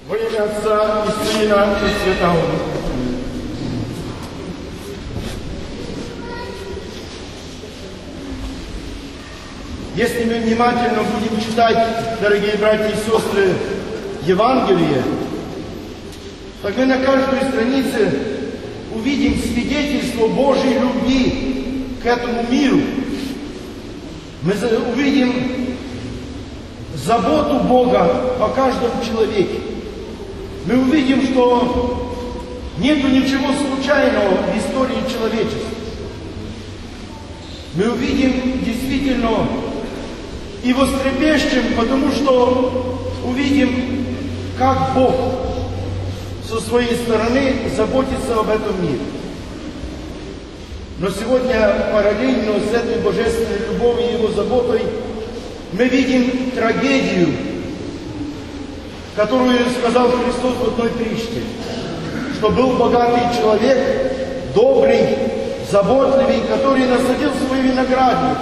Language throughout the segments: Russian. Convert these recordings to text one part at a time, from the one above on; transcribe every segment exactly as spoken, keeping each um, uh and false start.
Во имя Отца и Сына и Святого Духа. Если мы внимательно будем читать, дорогие братья и сестры, Евангелие, так мы на каждой странице увидим свидетельство Божьей любви к этому миру. Мы увидим заботу Бога о каждом человеке. Мы увидим, что нету ничего случайного в истории человечества. Мы увидим действительно и вострепещем, потому что увидим, как Бог со своей стороны заботится об этом мире. Но сегодня параллельно с этой божественной любовью и Его заботой мы видим трагедию, которую сказал Христос в одной притче, что был богатый человек, добрый, заботливый, который насадил свой виноградник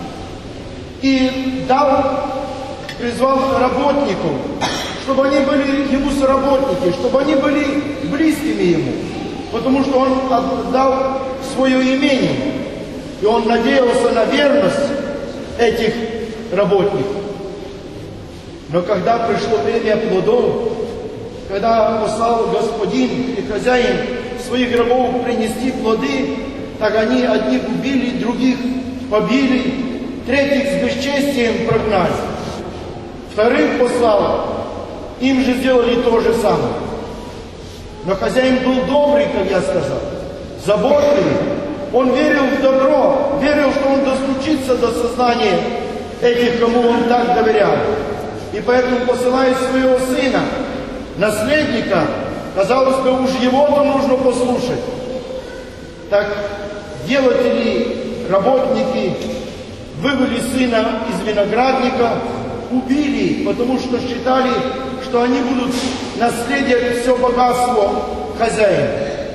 и дал, призвал работников, чтобы они были ему соработники, чтобы они были близкими ему, потому что он отдал свое имение, и он надеялся на верность этих работников. Но когда пришло время плодов, когда послал Господин и хозяин своих рабов принести плоды, так они одних убили, других побили, третьих с бесчестием прогнали. Вторых послал, им же сделали то же самое. Но хозяин был добрый, как я сказал, заботливый. Он верил в добро, верил, что он достучится до сознания этих, кому он так доверял. И поэтому посылает своего сына, наследника, казалось бы, уж его-то нужно послушать. Так делатели, работники вывели сына из виноградника, убили, потому что считали, что они будут наследовать все богатство хозяина.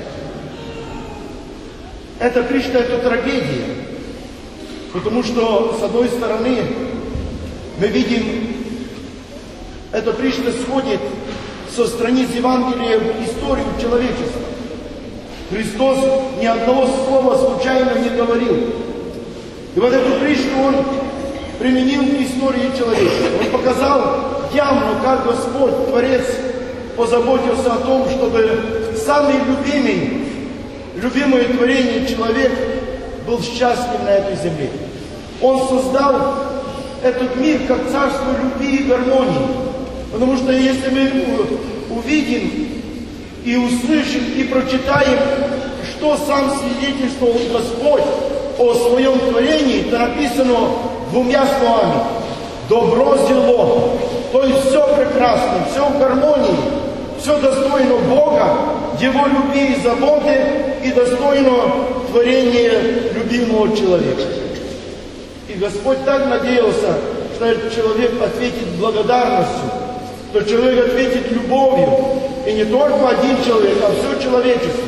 Это притча, это трагедия, потому что, с одной стороны, мы видим, эта притча сходит со страниц Евангелия в историю человечества. Христос ни одного слова случайно не говорил. И вот эту притчу Он применил к истории человечества. Он показал явно, как Господь, Творец, позаботился о том, чтобы самый любимый, любимое творение человек был счастлив на этой земле. Он создал этот мир как царство любви и гармонии. Потому что если мы увидим и услышим, и прочитаем, что сам свидетельствовал Господь о своем творении, то написано двумя словами: добро, зело. То есть все прекрасно, все в гармонии, все достойно Бога, Его любви и заботы, и достойно творения любимого человека. И Господь так надеялся, что этот человек ответит благодарностью, что человек ответит любовью. И не только один человек, а все человечество.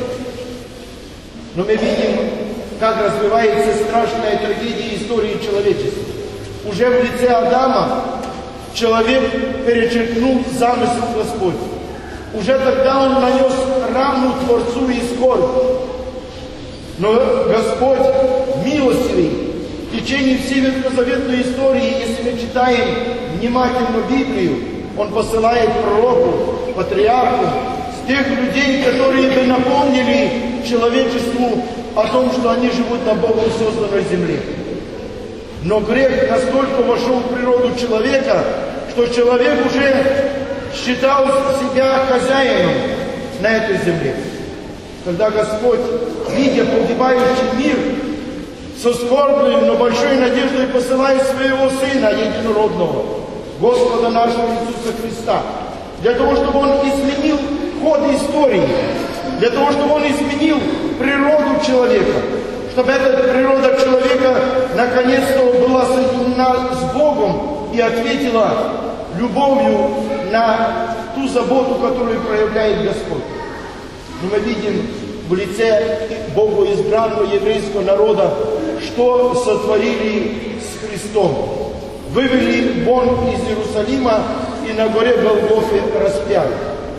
Но мы видим, как развивается страшная трагедия истории человечества. Уже в лице Адама человек перечеркнул замысел Господь. Уже тогда он нанес рану Творцу и скорбь. Но Господь милостивый. В течение всей ветхозаветной истории, если мы читаем внимательно Библию, Он посылает пророку, патриарху, с тех людей, которые бы напомнили человечеству о том, что они живут на Богом созданной земле. Но грех настолько вошел в природу человека, что человек уже считал себя хозяином на этой земле. Когда Господь, видя погибающий мир, со скорбной, но большой надеждой посылает своего Сына единородного, Господа нашего Иисуса Христа, для того, чтобы Он изменил ход истории, для того, чтобы Он изменил природу человека, чтобы эта природа человека наконец-то была соединена с Богом и ответила любовью на ту заботу, которую проявляет Господь. Но мы видим в лице Богу избранного еврейского народа, что сотворили с Христом. Вывели вон из Иерусалима и на горе Голгофе распяли.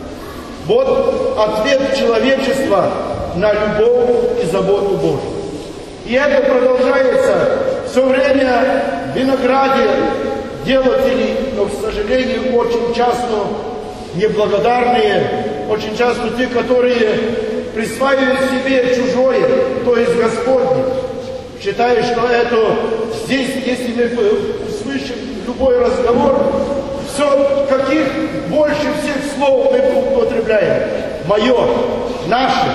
Вот ответ человечества на любовь и заботу Божию. И это продолжается все время в винограде делатели, но, к сожалению, очень часто неблагодарные, очень часто те, которые присваивают себе чужое, то есть Господне, считая, что это здесь, если мы услышим любой разговор, все, каких больше всех слов мы употребляем. Мое, наше.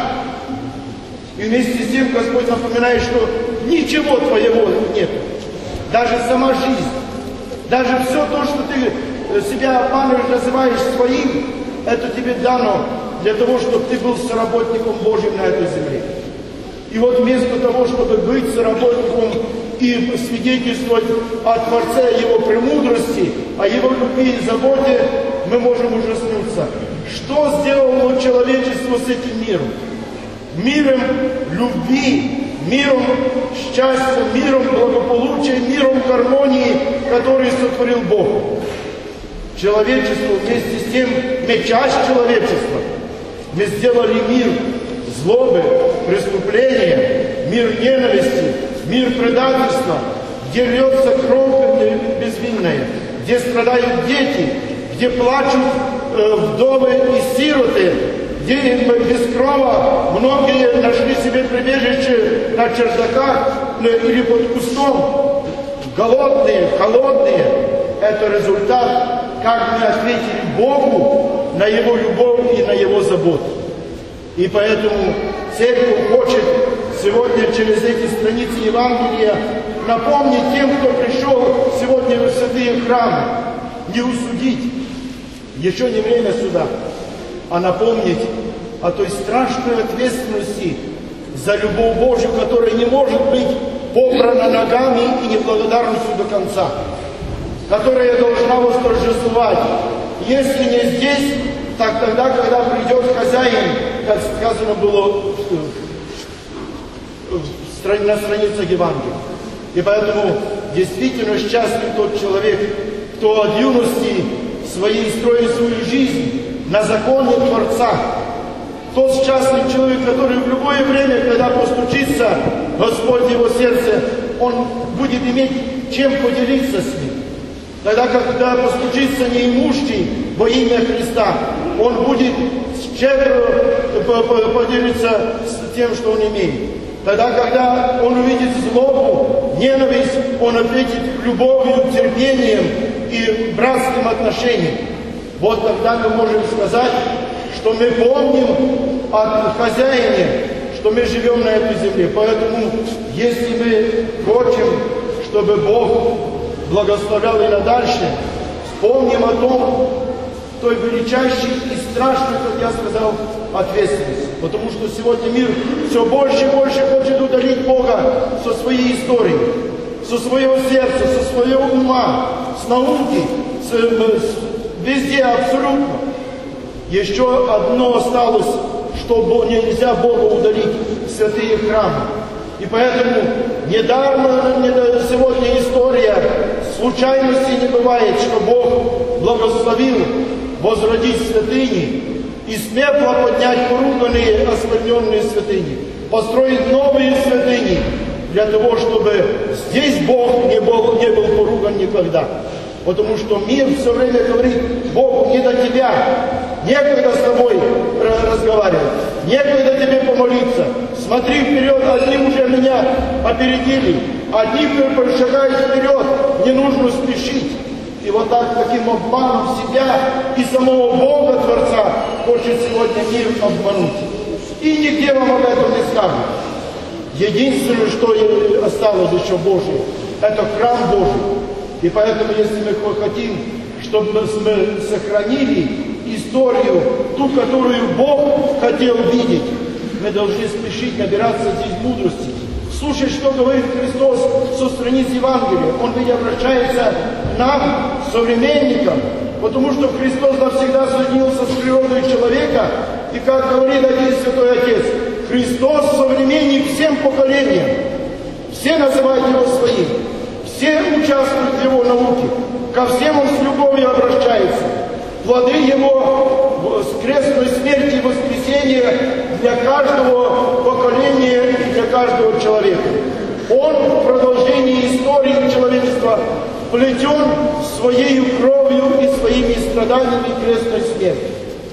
И вместе с тем Господь напоминает, что ничего твоего нет. Даже сама жизнь, даже все то, что ты себя обманываешь, называешь своим, это тебе дано для того, чтобы ты был соработником Божьим на этой земле. И вот вместо того, чтобы быть соработником и свидетельствовать о Творце, Его премудрости, о Его любви и заботе, мы можем ужаснуться. Что сделало человечество с этим миром? Миром любви, миром счастья, миром благополучия, миром гармонии, который сотворил Бог. Человечество вместе с тем, мы часть человечества. Мы сделали мир злобы, преступления, мир ненависти, мир предательства, где льется кровь безвинная, где страдают дети, где плачут э, вдовы и сироты, где без крова многие нашли себе прибежище на чердаках э, или под кустом, голодные, холодные. Это результат, как мы ответили Богу на Его любовь и на Его заботу. И поэтому Церковь хочет сегодня через эти страницы Евангелия напомнить тем, кто пришел сегодня в святые храмы, не усудить, еще не время суда, а напомнить о той страшной ответственности за любовь Божью, которая не может быть попрана ногами и неблагодарностью до конца, которая должна восторжествовать. Если не здесь, так тогда, когда придет хозяин, как сказано было на страницах Евангелия. И поэтому действительно счастлив тот человек, кто от юности своей строит свою жизнь на законе Творца. Тот счастлив человек, который в любое время, когда постучится Господь в его сердце, он будет иметь чем поделиться с ним. Тогда, когда постучится неимущий во имя Христа, он будет щедро поделиться с тем, что он имеет. Тогда, когда он увидит злобу, ненависть, он ответит любовью, терпением и братским отношением. Вот тогда мы можем сказать, что мы помним о хозяине, что мы живем на этой земле. Поэтому, если мы хотим, чтобы Бог благословлял и на дальше, вспомним о том, той величайшей и страшной, как я сказал, ответственности. Потому что сегодня мир все больше и больше хочет удалить Бога со своей истории, со своего сердца, со своего ума, с науки, с, с, везде абсолютно. Еще одно осталось, что нельзя Бога удалить в святые храмы. И поэтому недарно сегодня история, случайности не бывает, что Бог благословил возродить святыни, из пепла поднять поруганные, оскверненные святыни, построить новые святыни, для того, чтобы здесь Бог не был, не был поруган никогда. Потому что мир все время говорит: Бог, не до тебя, некогда с тобой разговаривать, некогда тебе помолиться. Смотри вперед, одни уже меня опередили, одни шагают вперед, не нужно спешить. И вот так, таким обманом себя и самого Бога Творца хочет сегодня мир обмануть. И нигде вам об этом не скажут. Единственное, что осталось еще Божие, это храм Божий. И поэтому, если мы хотим, чтобы мы сохранили историю, ту, которую Бог хотел видеть, мы должны спешить набираться здесь мудрости. Слушай, что говорит Христос со страниц Евангелия. Он ведь обращается к нам, современникам, потому что Христос навсегда соединился с природой человека. И как говорит один Святой Отец, Христос современник всем поколениям. Все называют Его своим. Все участвуют в Его науке. Ко всем Он с любовью обращается. Плоды Его с крестной смерти оплетен своей кровью и своими страданиями крестной смерти.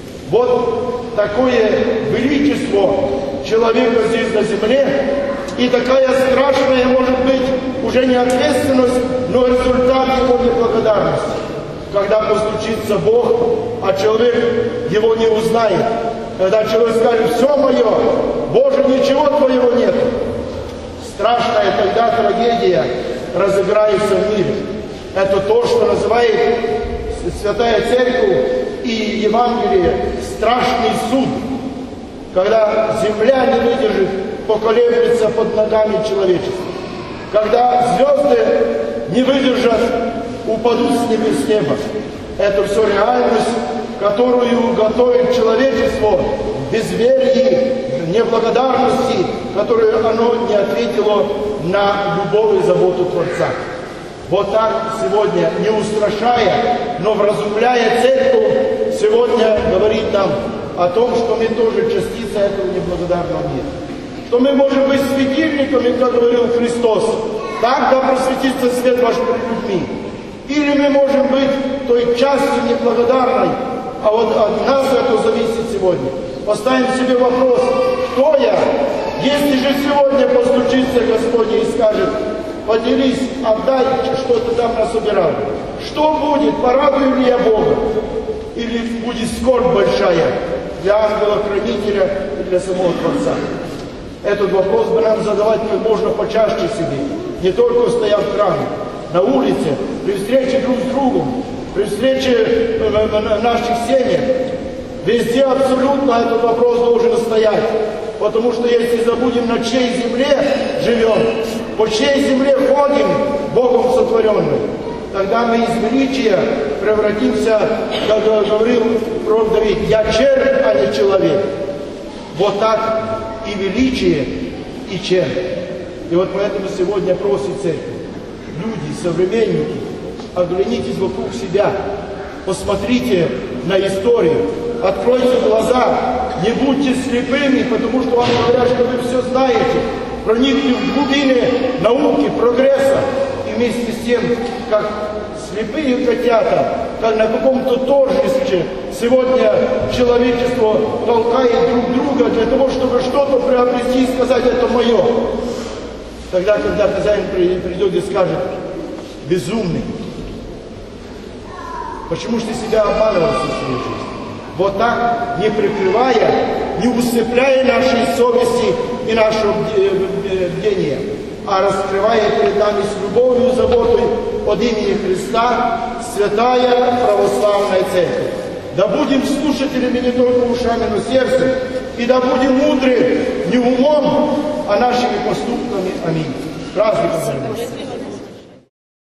Вот такое величество человека здесь на земле, и такая страшная, может быть, уже не ответственность, но результат его неблагодарности. Когда постучится Бог, а человек его не узнает, когда человек скажет: все мое, Боже, ничего твоего нет. Страшная тогда трагедия разыграется в мире. Это то, что называет Святая Церковь и Евангелие страшный суд, когда земля не выдержит, поколеблется под ногами человечества, когда звезды не выдержат, упадут с небес неба. Это все реальность, которую готовит человечество в безверии, в неблагодарности, которую оно не ответило на любовь и заботу Творца. Вот так сегодня, не устрашая, но вразумляя церковь, сегодня говорит нам о том, что мы тоже частица этого неблагодарного мира. Что мы можем быть светильниками, как говорил Христос, так да просветится свет ваш пред людьми. Или мы можем быть той частью неблагодарной, а вот от нас это зависит сегодня. Поставим себе вопрос: кто я? Если же сегодня постучится Господь и скажет: поделись, отдай, что-то там насобирал. Что будет? Порадую ли я Бога? Или будет скорбь большая для ангела-хранителя и для самого Творца? Этот вопрос бы нам задавать как можно почаще себе. Не только стоя в храме, на улице, при встрече друг с другом, при встрече в наших семьях. Везде абсолютно этот вопрос должен стоять. Потому что если забудем, на чьей земле живем, по чьей земле ходим, Богом сотворенной, тогда мы из величия превратимся, как говорил пророк Давид: «Я червь, а не человек». Вот так и величие, и червь. И вот поэтому сегодня просит церковь: люди, современники, оглянитесь вокруг себя, посмотрите на историю, откройте глаза, не будьте слепыми, потому что вам говорят, что вы все знаете, проникли в глубины науки, прогресса, и вместе с тем, как слепые котята, как на каком-то торжестве, сегодня человечество толкает друг друга для того, чтобы что-то приобрести и сказать: это мое. Тогда, когда хозяин придет и скажет: безумный, почему же ты себя обманывал всю свою жизнь? Вот так, не прикрывая, не усыпляя нашей совести и нашего бдения, а раскрывая перед нами с любовью и заботой от имени Христа святая православная церковь. Да будем слушателями не только ушами, но сердцем, и да будем мудры не умом, а нашими поступками. Аминь. Праздником!